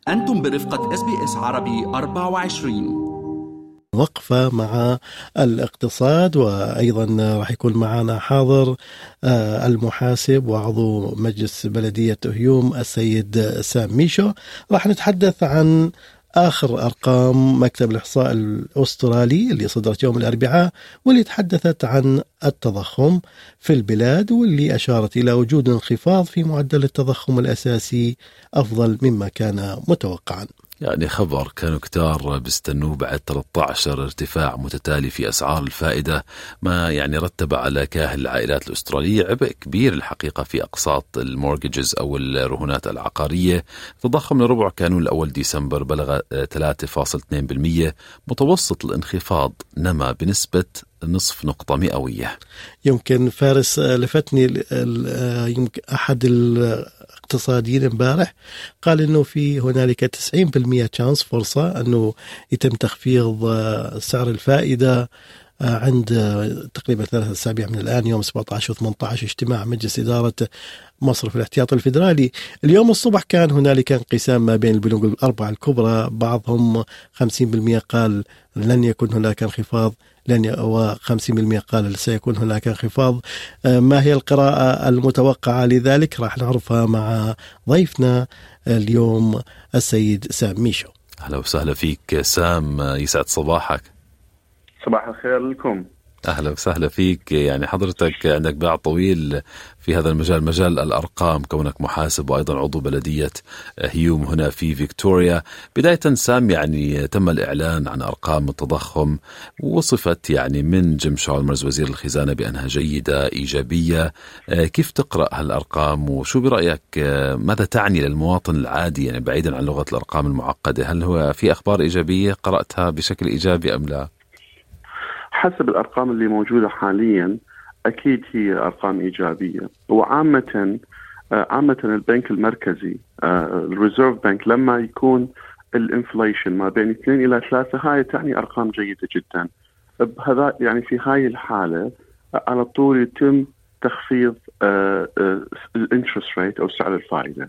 أنتم برفقة SBS عربي 24. وقفة مع الاقتصاد، وأيضا راح يكون معنا حاضر المحاسب وعضو مجلس بلدية هيوم السيد سام ميشو. راح نتحدث عن آخر أرقام مكتب الإحصاء الأسترالي اللي صدرت يوم الأربعاء، واللي تحدثت عن التضخم في البلاد، واللي أشارت إلى وجود انخفاض في معدل التضخم الأساسي أفضل مما كان متوقعا. يعني خبر كانوا كتار بيستنوه بعد 13 ارتفاع متتالي في أسعار الفائدة، ما يعني رتب على كاهل العائلات الأسترالية عبء كبير الحقيقة في أقساط المورجز أو الرهونات العقارية. تضخم الربع كانون الأول ديسمبر بلغ 3.2%، متوسط الانخفاض نما بنسبة نصف نقطة مئوية. يمكن فارس لفتني يمكن أحد الاقتصاديين امبارح قال إنه في هنالك 90% chance فرصة أنه يتم تخفيض سعر الفائدة عند تقريبا 3 أسابيع من الآن، يوم 17 و18 اجتماع مجلس إدارة مصرف الاحتياط الفيدرالي. اليوم الصبح كان هنالك انقسام ما بين البنوك الأربعة الكبرى، بعضهم 50% قال لن يكون هناك انخفاض، و50% قال سيكون هناك انخفاض. ما هي القراءة المتوقعة لذلك؟ راح نعرفها مع ضيفنا اليوم السيد سام ميشو. أهلا وسهلا فيك سام، يسعد صباحك. صباح الخير لكم. أهلا وسهلا فيك. يعني حضرتك عندك باع طويل في هذا المجال، مجال الأرقام، كونك محاسب وأيضا عضو بلدية هيوم هنا في فيكتوريا. بداية سام، يعني تم الإعلان عن أرقام التضخم، ووصفت يعني من جيم شالمرز وزير الخزانة بأنها جيدة إيجابية. كيف تقرأ هالأرقام، وشو برأيك ماذا تعني للمواطن العادي، يعني بعيدا عن لغة الأرقام المعقدة؟ هل هو في أخبار إيجابية قرأتها بشكل إيجابي أم لا؟ حسب الأرقام اللي موجودة حاليا أكيد هي أرقام إيجابية. وعامة البنك المركزي الريزيرف بنك لما يكون الانفليشن ما بين 2 إلى 3 هاي تعني أرقام جيدة جدا. بهذا يعني في هاي الحالة على طول يتم تخفيض الانترست ريت أو سعر الفائدة.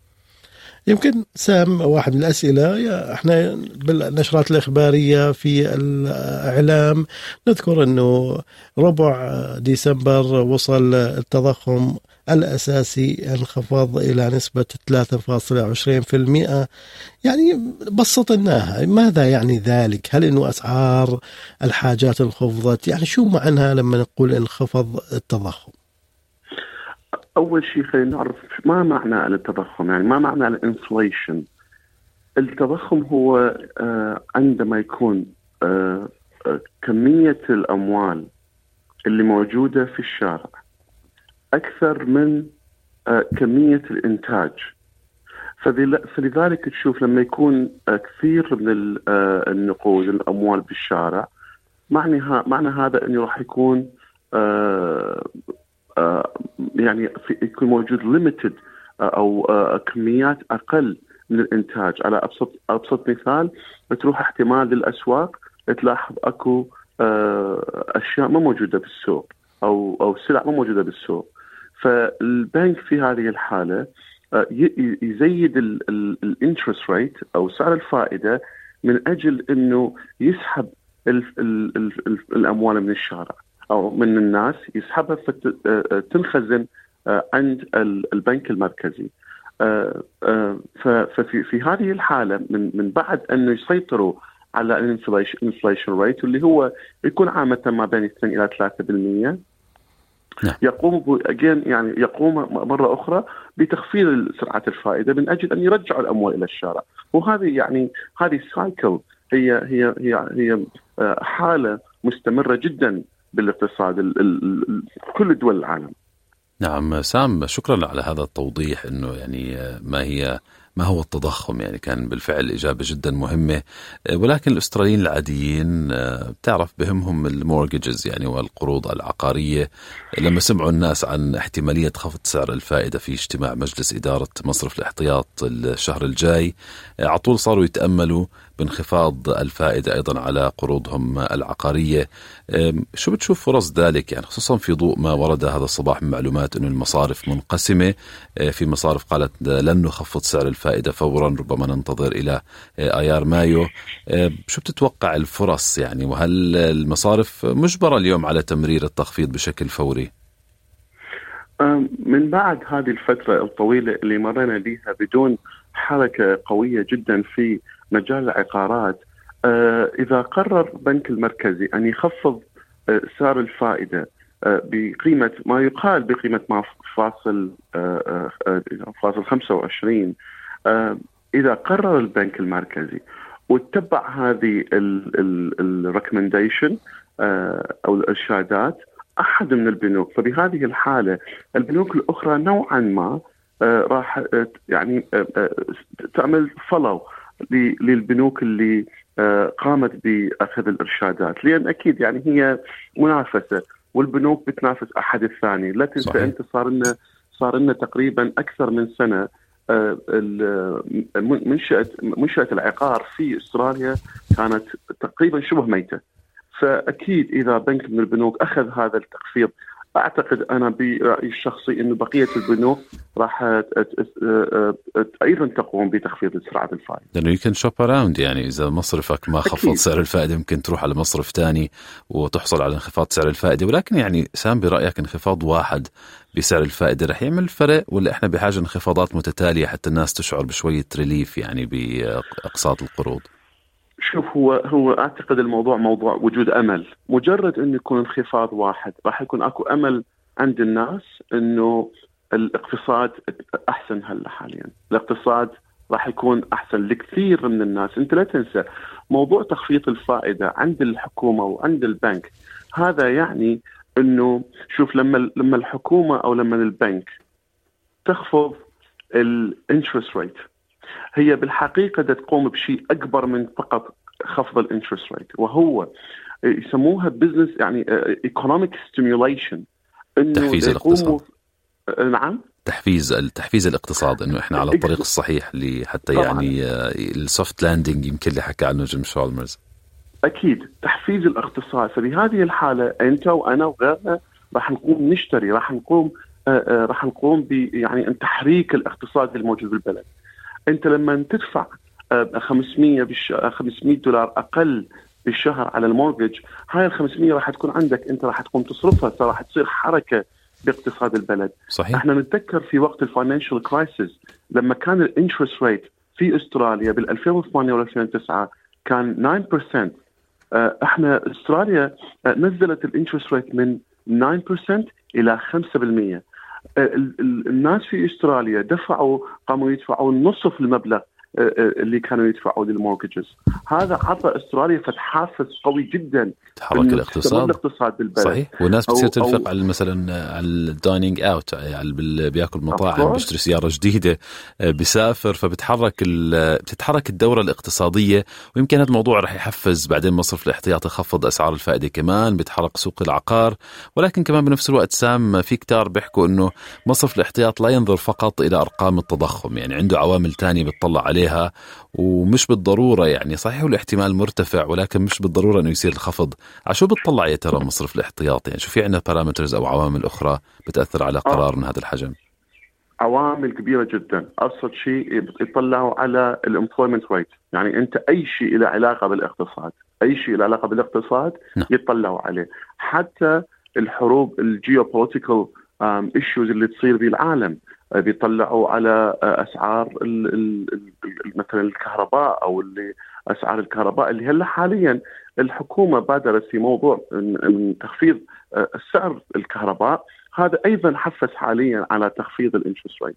يمكن سام، واحد من الأسئلة، احنا بالنشرات الإخبارية في الإعلام نذكر أنه ربع ديسمبر وصل التضخم الأساسي انخفض إلى نسبة 3.20%. يعني بسطناها، ماذا يعني ذلك؟ هل أنه أسعار الحاجات انخفضت؟ يعني شو معناها لما نقول انخفض التضخم؟ أول شيء خلينا نعرف ما معنى التضخم، يعني ما معنى الانفليشن. التضخم هو عندما يكون كمية الأموال اللي موجودة في الشارع أكثر من كمية الإنتاج. فلذلك تشوف لما يكون كثير من النقود الأموال بالشارع، معنى هذا أنه راح يكون يعني يكون موجود limited أو كميات أقل من الإنتاج. على أبسط مثال، تروح احتمال للأسواق تلاحظ أكو أشياء ما موجودة بالسوق أو سلع ما موجودة بالسوق. فالبنك في هذه الحالة يزيد الانترست ريت أو سعر الفائدة من أجل أنه يسحب الأموال من الشارع أو من الناس، يسحبها فتنخزن عند البنك المركزي. ففي هذه الحالة من بعد أنه يسيطروا على الانفليشن ريت اللي هو يكون عامة ما بين 2 إلى 3%، يقوم مرة أخرى بتخفيض سرعة الفائدة من أجل أن يرجعوا الأموال إلى الشارع. وهذه هذه سايكل، هي حالة مستمرة جدا بالاقتصاد كل دول العالم. نعم سام، شكرا على هذا التوضيح، انه يعني ما هو التضخم. يعني كان بالفعل إجابة جدا مهمة. ولكن الأستراليين العاديين بتعرف بهمهم المورجز يعني والقروض العقارية. لما سمعوا الناس عن احتمالية خفض سعر الفائدة في اجتماع مجلس إدارة مصرف الاحتياط الشهر الجاي، عطول صاروا يتأملوا بانخفاض الفائدة أيضا على قروضهم العقارية. شو بتشوف فرص ذلك، يعني خصوصا في ضوء ما ورد هذا الصباح من معلومات أن المصارف منقسمة، في مصارف قالت لن نخفض سعر الفائدة فورا، ربما ننتظر إلى آيار مايو. شو بتتوقع الفرص يعني، وهل المصارف مجبرة اليوم على تمرير التخفيض بشكل فوري؟ من بعد هذه الفترة الطويلة اللي مرينا بها بدون حركة قوية جدا في مجال العقارات، إذا قرر البنك المركزي أن يخفض سعر الفائدة بقيمة ما يقال بقيمة فاصل 25، إذا قرر البنك المركزي واتبع هذه الريكومنديشن أو الإرشادات أحد من البنوك، فبهذه الحالة البنوك الأخرى نوعا ما راح يعني تعمل فولو للبنوك اللي قامت بأخذ الإرشادات، لأن أكيد يعني هي منافسة والبنوك بتنافس أحد الثاني. لا تنسى أنت صار لنا تقريبا أكثر من سنة منشأة العقار في أستراليا كانت تقريبا شبه ميتة. فأكيد إذا بنك من البنوك أخذ هذا التخفيض، أعتقد أنا برأيي الشخصي أن بقية البنوك راح أيضا تقوم بتخفيض سرعة الفائدة، لأنه يمكن شوب أراوند، يعني إذا مصرفك ما خفض سعر الفائدة يمكن تروح على مصرف تاني وتحصل على انخفاض سعر الفائدة. ولكن يعني سام، برأيك انخفاض واحد بسعر الفائدة رح يعمل فرق، ولا إحنا بحاجة انخفاضات متتالية حتى الناس تشعر بشوية ريليف يعني بأقساط القروض؟ شوف، هو أعتقد الموضوع موضوع وجود أمل. مجرد أن يكون انخفاض واحد راح يكون أكو أمل عند الناس أنه الاقتصاد أحسن. هلا حاليا الاقتصاد راح يكون أحسن لكثير من الناس. أنت لا تنسى موضوع تخفيض الفائدة عند الحكومة وعند البنك، هذا يعني أنه شوف لما الحكومة أو لما البنك تخفض الانترست ريت، هي بالحقيقة تقوم بشيء أكبر من فقط خفض الانترست ريت، وهو يسموها بزنس يعني economic stimulation، تحفيز الاقتصاد. نعم، تحفيز الاقتصاد، انه احنا على الطريق الصحيح حتى يعني السوفت لاندنج يمكن اللي حكى عنه جيم شولمرز. اكيد تحفيز الاقتصاد. فبهذه الحالة انت وانا وغيرنا راح نقوم نشتري، راح نقوم يعني ان تحريك الاقتصاد الموجود بالبلد. انت لما تدفع $500 اقل بالشهر على المورجج، هاي ال500 راح تكون عندك، انت راح تقوم تصرفها، راح تصير حركة باقتصاد البلد. صحيح. احنا نتذكر في وقت الفاينانشال كرايسيس لما كان الانترست ريت في استراليا بال2008 و2009 كان 9%. احنا استراليا نزلت الانترست ريت من 9% الى 5%. الناس في استراليا قاموا يدفعوا نصف المبلغ اللي كانوا يدفعوا للمورجز. هذا عطى استراليا حافز قوي جدا تحرك الاقتصاد بالبلد. صحيح. والناس بتصير تنفق على مثلا على الدايننج اوت، يعني بياكل مطاعم، بيشتري سيارة جديدة، بيسافر، بتتحرك الدورة الاقتصادية. ويمكن هذا الموضوع رح يحفز بعدين مصرف الاحتياطي يخفض أسعار الفائدة، كمان بيتحرك سوق العقار. ولكن كمان بنفس الوقت سام، في كتار بيحكوا انه مصرف الاحتياط لا ينظر فقط الى ارقام التضخم، يعني عنده عوامل تانية بتطلع عليها، ومش بالضرورة يعني صحيح والاحتمال مرتفع، ولكن مش بالضرورة انه يصير الخفض. عشو بتطلع يا ترى مصرف الاحتياط؟ يعني شو في عندنا بارامترز او عوامل اخرى بتأثر على قرار من هذا الحجم؟ عوامل كبيرة جدا. أبسط شيء يطلعوا على الامبلويمنت ريت، يعني أنت أي شيء له علاقة بالاقتصاد يطلعوا عليه. حتى الحروب الجيوبوليتيكال ايشوز اللي تصير بالعالم بيطلعوا على أسعار مثلا الكهرباء أو أسعار الكهرباء اللي هلا حاليا الحكومة بادرت في موضوع تخفيض سعر الكهرباء. هذا أيضا حفز حاليا على تخفيض الانترست ريت.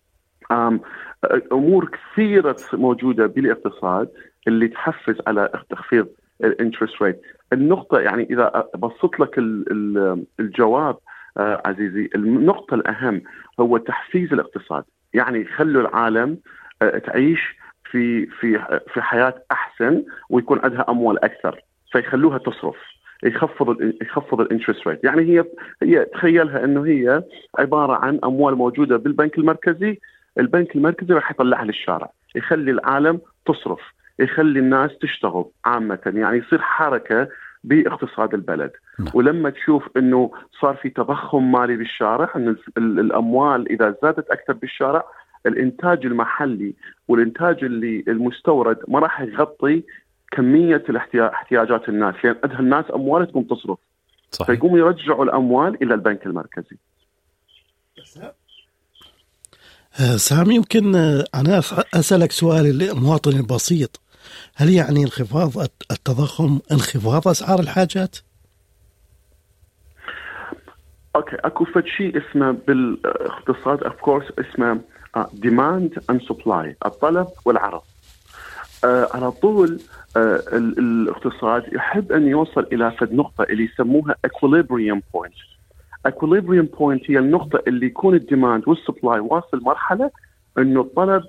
أمور كثيرة موجودة بالاقتصاد اللي تحفز على تخفيض الانترست ريت. النقطة يعني إذا بسط لك الجواب عزيزي، النقطة الأهم هو تحفيز الاقتصاد، يعني خلوا العالم تعيش في حياة أحسن ويكون عندها أموال أكثر، فيخلوها تصرف، يخفض الانترست ريت. يعني هي تخيلها انه هي عباره عن اموال موجوده بالبنك المركزي، البنك المركزي راح يطلعها للشارع، يخلي العالم تصرف، يخلي الناس تشتغل عامة، يعني يصير حركة باقتصاد البلد. ولما تشوف أنه صار في تضخم مالي بالشارع، أن الأموال إذا زادت أكثر بالشارع، الإنتاج المحلي والإنتاج اللي المستورد ما راح يغطي كمية احتياجات الناس، لأن عندها الناس أموال تقوم تصرف، فيقوموا يرجعوا الأموال إلى البنك المركزي. سام، يمكن أنا أسألك سؤال المواطن البسيط، هل يعني انخفاض التضخم انخفاض أسعار الحاجات؟ أوكي، أكو فد شيء اسمه بالاقتصاد of course اسمه demand and supply، الطلب والعرض. على طول الاقتصاد يحب أن يوصل إلى فد نقطة اللي يسموها equilibrium point. equilibrium point هي النقطة اللي يكون الديماند والسبلاي واصل مرحلة إنه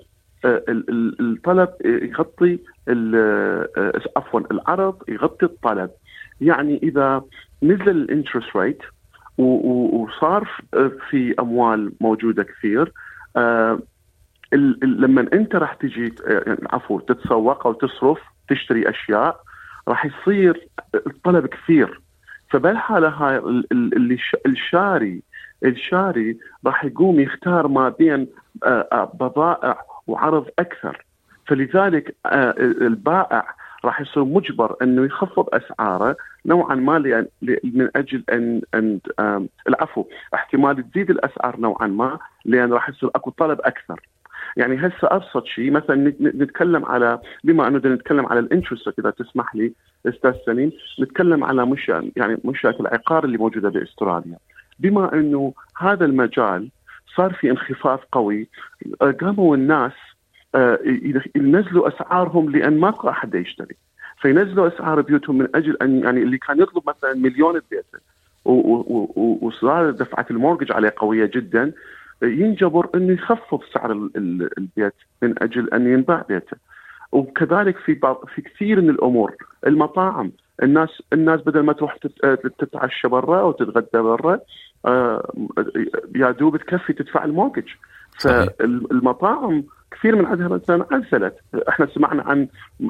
الطلب يغطي العرض يغطي الطلب. يعني إذا نزل الانترست ريت وصار في أموال موجودة كثير، لما أنت راح تجي تتسوق أو تصرف تشتري أشياء، راح يصير الطلب كثير. فبالحالة هاي اللي الشاري راح يقوم يختار ما بين بضائع وعرض أكثر، فلذلك البائع راح يصير مجبر أنه يخفض أسعاره نوعا ما من أجل أن احتمال تزيد الأسعار نوعا ما، لأن راح يصير أكو طلب أكثر. يعني هسه أبسط شيء مثلا نتكلم على، بما أنه نتكلم على الانترست، إذا تسمح لي أستاذ سليم، نتكلم على منشأة العقار اللي موجودة بأستراليا. بما أنه هذا المجال صار في انخفاض قوي، قاموا الناس ينزلوا أسعارهم لأن ماكو أحد يشتري، فينزلوا أسعار بيوتهم من أجل أن يعني اللي كان يطلب مثلا مليون البيت وصار دفعة المورجج عليه قوية جدا، ينجبر أنه يخفض سعر البيت من أجل أن ينباع بيته. وكذلك في كثير من الأمور، المطاعم، الناس بدل ما تروح تتعشى برا أو تتغدى برا، يا دوب تكفي تدفع المورجج. فالمطاعم كثير من عندها مثلا عزلت. احنا سمعنا عن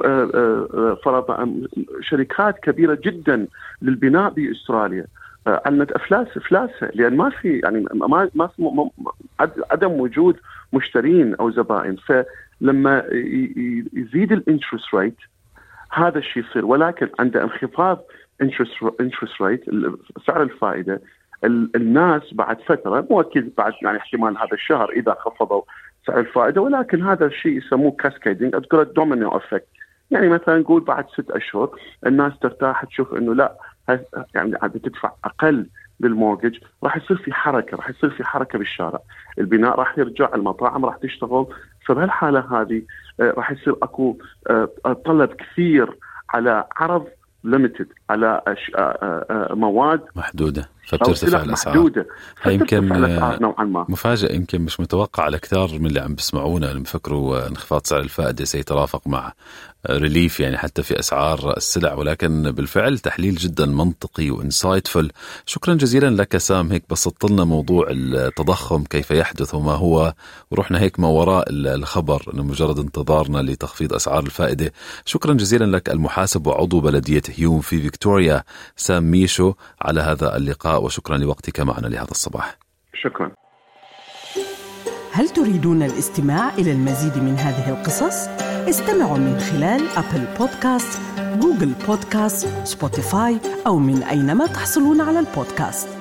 فرضا شركات كبيرة جدا للبناء بأستراليا عنت افلاسها، لان ما في يعني ما في عدم وجود مشترين او زبائن. فلما يزيد الانترست ريت هذا الشيء يصير، ولكن عند انخفاض انترست ريت سعر الفائده، الناس بعد فتره، مو اكيد بعد يعني احتمال هذا الشهر اذا خفضوا سعر الفائده، ولكن هذا الشيء يسموه كاسكيدينج، اذكر الدومينو افكت. يعني مثلا نقول بعد 6 أشهر الناس ترتاح تشوف انه لا، يعني عاد تدفع أقل للمورجج، راح يصير في حركة بالشارع، البناء راح يرجع، المطاعم راح تشتغل. فبهالحالة هذه راح يصير أكو طلب كثير على عرض ليميتد، على مواد محدودة، فبترتفع الأسعار. يمكن مفاجأة، يمكن مش متوقع على كثار من اللي عم بسمعونا اللي بفكروا انخفاض سعر الفائدة سيترافق مع ريليف يعني حتى في أسعار السلع، ولكن بالفعل تحليل جدا منطقي وإنسايتفul. شكرا جزيلا لك سام، هيك بسطت لنا موضوع التضخم كيف يحدث وما هو، ورحنا هيك ما وراء الخبر إنه مجرد انتظارنا لتخفيض أسعار الفائدة. شكرا جزيلا لك المحاسب وعضو بلدية هيوم في فيكتوريا سام ميشو على هذا اللقاء، وشكرا لوقتك معنا لهذا الصباح. شكرا. هل تريدون الاستماع إلى المزيد من هذه القصص؟ استمعوا من خلال أبل بودكاست، جوجل بودكاست، سبوتيفاي أو من أينما تحصلون على البودكاست.